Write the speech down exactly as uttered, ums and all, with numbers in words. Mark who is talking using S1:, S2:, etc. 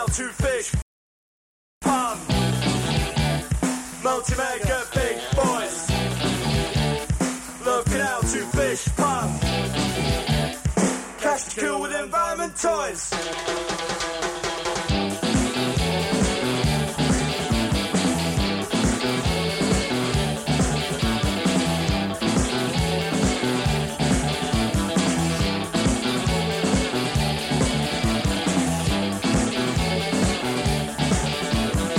S1: out to fish pun. Multi-mega big boys looking out to fish pun. Cash to kill with environment toys.